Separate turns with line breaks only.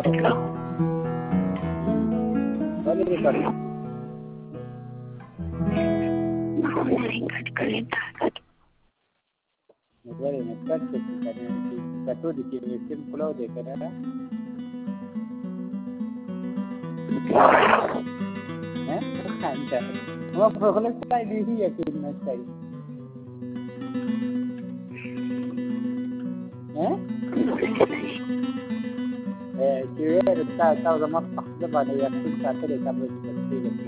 Boleh recording. Boleh nak satu di kirim pulau deh kerana. Bukan. Apa kalau saya diri ya kirim saya. Kira tahu zaman paksa pada yang kita ada sampai seperti itu.